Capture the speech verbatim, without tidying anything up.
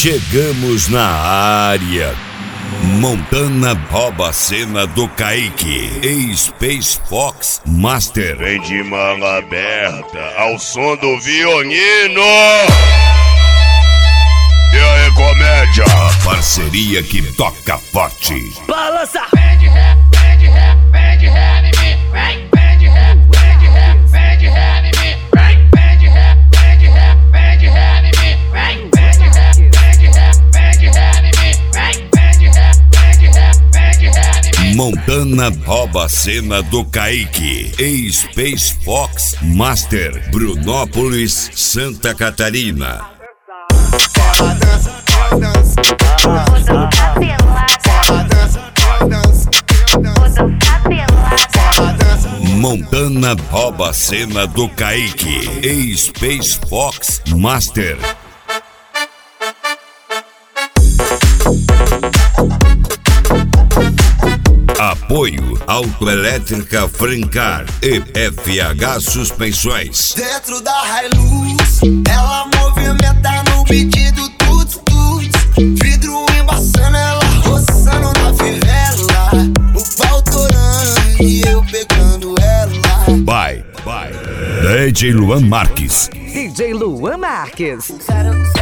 Chegamos na área. Montana rouba a cena do Kaique e Space Fox Master. Vem de manga aberta ao som do violino. E aí, comédia? A parceria que toca forte. Balança! Vem de ré, vem de ré, vem de ré em mim. Vem, vem de ré, vem de ré, vem de ré em mim. Vem, vem de ré, vem de ré, vem de ré em mim. Vem, vem de ré, vem de ré, vem de ré em mim. Vem, vem de ré, vem de ré, vem de ré em mim. Montana rouba a cena do Kaique e Space Fox Master. Brunópolis, Santa Catarina. Montana rouba a cena do Kaique e Space Fox Master. Apoio Autoelétrica Francar e F H Suspensões. Dentro da Hilux, ela movimenta no beat do tuts tuts. Vidro embaçando, ela roçando na fivela. O pau torando e eu pegando ela. Bye, bye. D J Luan Marques. D J Luan Marques. Quero